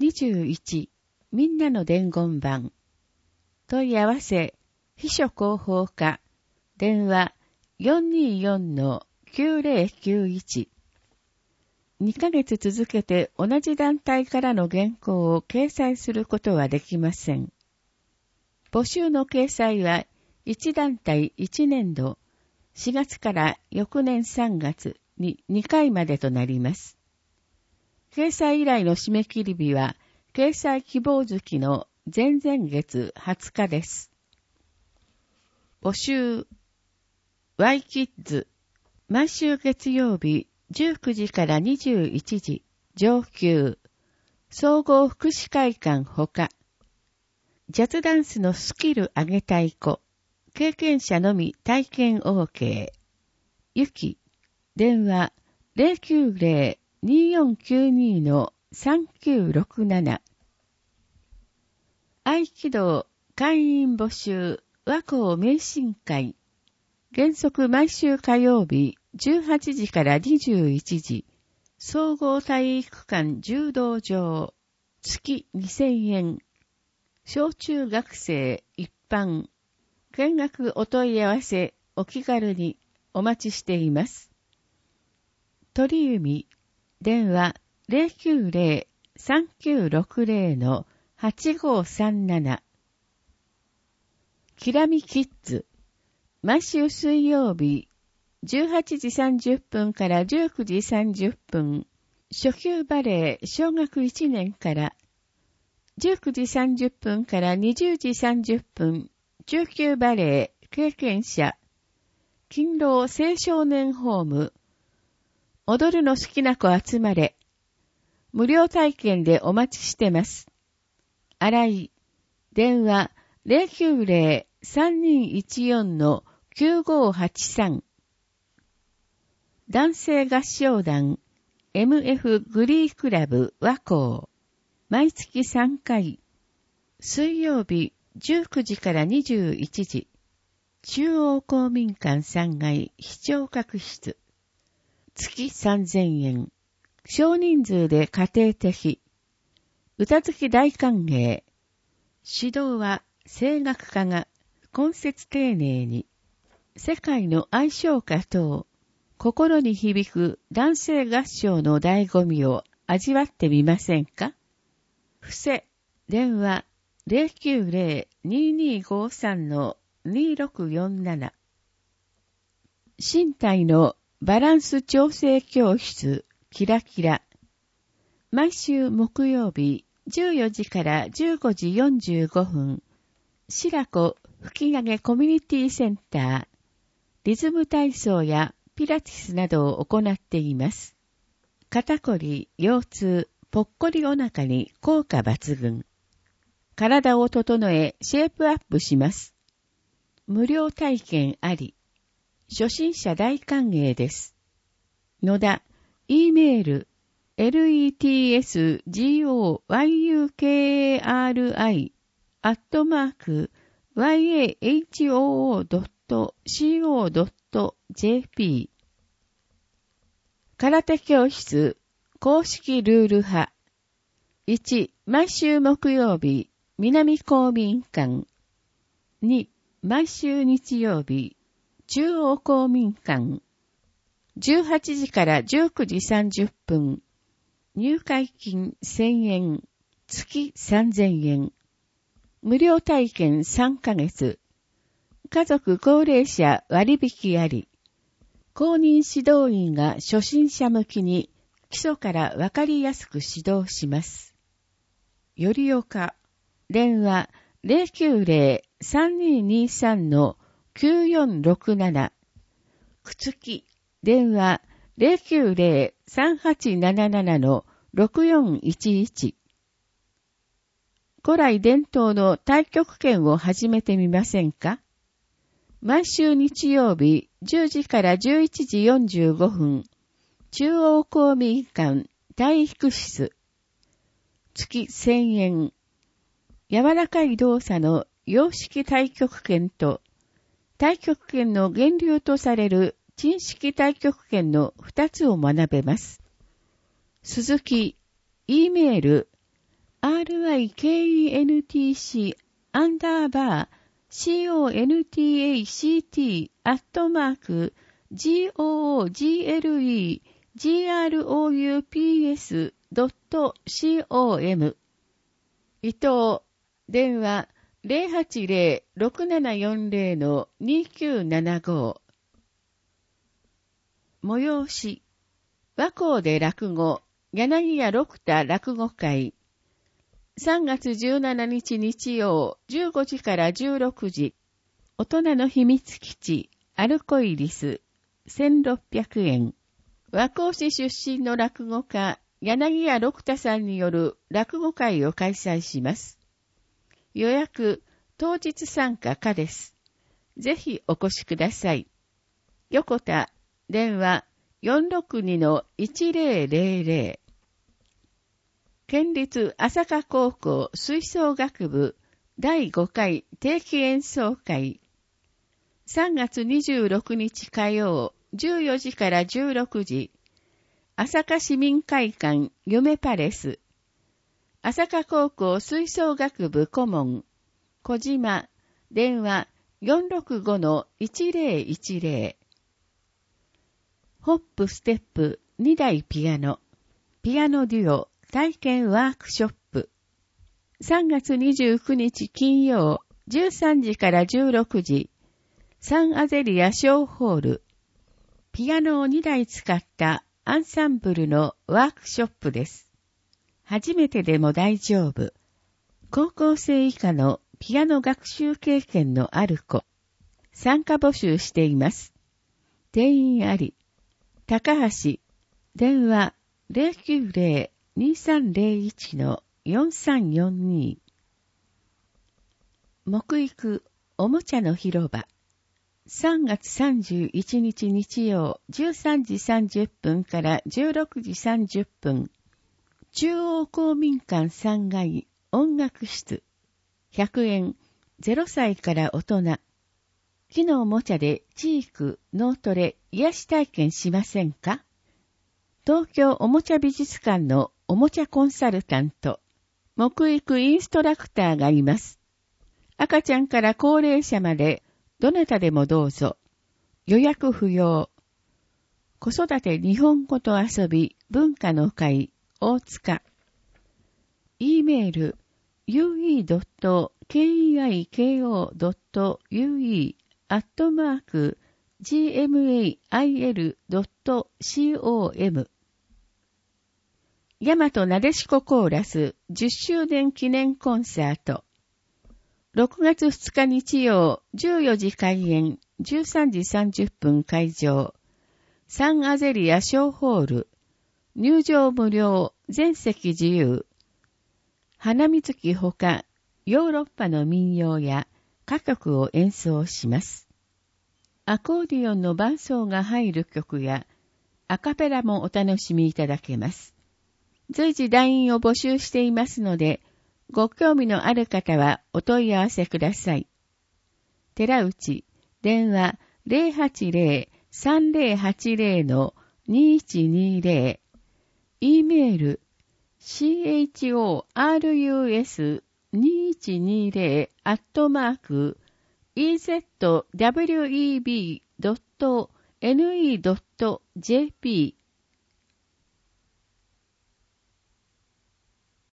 21、みんなの伝言板。問い合わせ、秘書広報課、電話 424-9091。2ヶ月続けて同じ団体からの原稿を掲載することはできません。募集の掲載は1団体1年度、4月から翌年3月に2回までとなります。掲載依頼の締め切り日は、掲載希望月の前々月20日です。募集 Y キッズ毎週月曜日19時から21時上級総合福祉会館ほかジャズダンスのスキル上げたい子経験者のみ体験 OK ゆき電話 090-2492-3967 合気道会員募集和光迷信会原則毎週火曜日18時から21時総合体育館柔道場月2000円小中学生一般見学お問い合わせお気軽にお待ちしています。鳥海電話 090-3960-8537 きらみキッズ毎週水曜日18時30分から19時30分初級バレエ小学1年から19時30分から20時30分中級バレエ経験者勤労青少年ホーム踊るの好きな子集まれ無料体験でお待ちしてます。新井電話 090-3214-9583 男性合唱団 MF グリークラブ和光毎月3回水曜日19時から21時中央公民館3階視聴覚室月3000円少人数で家庭的歌好き大歓迎指導は声楽家が根節丁寧に世界の愛唱歌等心に響く男性合唱の醍醐味を味わってみませんか。伏せ電話 090-2253-2647 身体のバランス調整教室キラキラ毎週木曜日14時から15時45分白子吹上コミュニティセンターリズム体操やピラティスなどを行っています。肩こり、腰痛、ぽっこりお腹に効果抜群。体を整えシェイプアップします。無料体験あり。初心者大歓迎です。野田、E メール、letsgoyukari@yahoo.co.jp 空手教室公式ルール派1毎週木曜日南公民館2毎週日曜日中央公民館18時から19時30分入会金1000円月3000円無料体験3ヶ月家族高齢者割引あり公認指導員が初心者向きに基礎からわかりやすく指導します。よりおか電話 090-3223-9467 くつき電話 090-3877-6411 古来伝統の太極拳を始めてみませんか。毎週日曜日10時から11時45分中央公民館体育室月1000円柔らかい動作の洋式太極拳と太極拳の源流とされる陳式太極拳の2つを学べます。鈴木 E メール kenTAC_GONTAC_CONTACT_groups.com 伊藤、電話080-6740-2975。催し、和光で落語、柳家六田落語会。3月17日日曜、15時から16時。大人の秘密基地、アルコイリス、1600円。和光市出身の落語家、柳家六田さんによる落語会を開催します。予約、当日参加可です。ぜひお越しください。横田、電話 462-1000。県立朝霞高校吹奏楽部第5回定期演奏会。3月26日火曜、14時から16時。朝霞市民会館夢パレス。朝霞高校吹奏楽部顧問、小島、電話 465-1010。ホップステップ2台ピアノ、ピアノデュオ体験ワークショップ。3月29日金曜、13時から16時。サンアゼリア小ホール。ピアノを2台使ったアンサンブルのワークショップです。初めてでも大丈夫。高校生以下のピアノ学習経験のある子。参加募集しています。定員あり。高橋。電話 090-2301-4342。木育おもちゃの広場。3月31日日曜13時30分から16時30分。中央公民館3階音楽室。100円、0歳から大人。木のおもちゃでチーク、脳トレ、癒し体験しませんか？東京おもちゃ美術館のおもちゃコンサルタント、木育インストラクターがいます。赤ちゃんから高齢者まで、どなたでもどうぞ。予約不要。子育て日本語と遊び文化の会、大塚。e メール、ue.keiko.ue@gmail.com 大和なでしこコーラス10周年記念コンサート。6月2日日曜14時開演、13時30分会場。サンアゼリア小ホール。入場無料、全席自由。花水木ほか、ヨーロッパの民謡や歌曲を演奏します。アコーディオンの伴奏が入る曲や、アカペラもお楽しみいただけます。随時団員を募集していますので、ご興味のある方はお問い合わせください。寺内、電話 080-3080-2120。e メール、chorus2120@ezweb.ne.jp